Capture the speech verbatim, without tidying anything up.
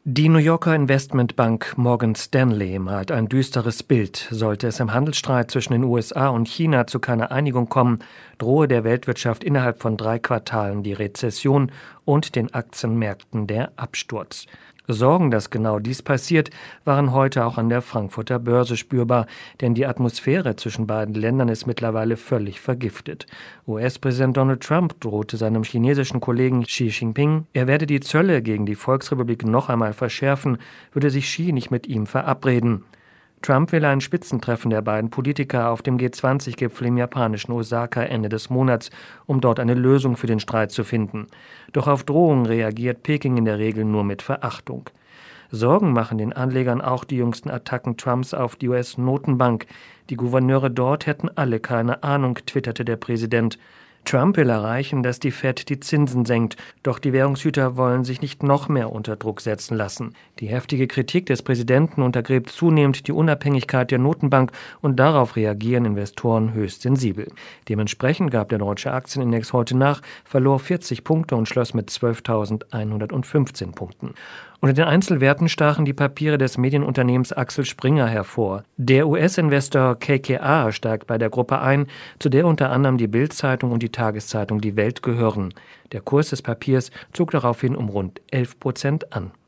Die New Yorker Investmentbank Morgan Stanley malt ein düsteres Bild. Sollte es im Handelsstreit zwischen den U S A und China zu keiner Einigung kommen, drohe der Weltwirtschaft innerhalb von drei Quartalen die Rezession und den Aktienmärkten der Absturz. Sorgen, dass genau dies passiert, waren heute auch an der Frankfurter Börse spürbar, denn die Atmosphäre zwischen beiden Ländern ist mittlerweile völlig vergiftet. U S-Präsident Donald Trump drohte seinem chinesischen Kollegen Xi Jinping, er werde die Zölle gegen die Volksrepublik noch einmal verschärfen, würde sich Xi nicht mit ihm verabreden. Trump will ein Spitzentreffen der beiden Politiker auf dem G zwanzig Gipfel im japanischen Osaka Ende des Monats, um dort eine Lösung für den Streit zu finden. Doch auf Drohungen reagiert Peking in der Regel nur mit Verachtung. Sorgen machen den Anlegern auch die jüngsten Attacken Trumps auf die U S-Notenbank. Die Gouverneure dort hätten alle keine Ahnung, twitterte der Präsident. Trump will erreichen, dass die Fed die Zinsen senkt, doch die Währungshüter wollen sich nicht noch mehr unter Druck setzen lassen. Die heftige Kritik des Präsidenten untergräbt zunehmend die Unabhängigkeit der Notenbank und darauf reagieren Investoren höchst sensibel. Dementsprechend gab der deutsche Aktienindex heute nach, verlor vierzig Punkte und schloss mit zwölftausendeinhundertfünfzehn Punkten. Unter den Einzelwerten stachen die Papiere des Medienunternehmens Axel Springer hervor. Der U S-Investor K K R steigt bei der Gruppe ein, zu der unter anderem die Bild-Zeitung und die Tageszeitung Die Welt gehören. Der Kurs des Papiers zog daraufhin um rund elf Prozent an.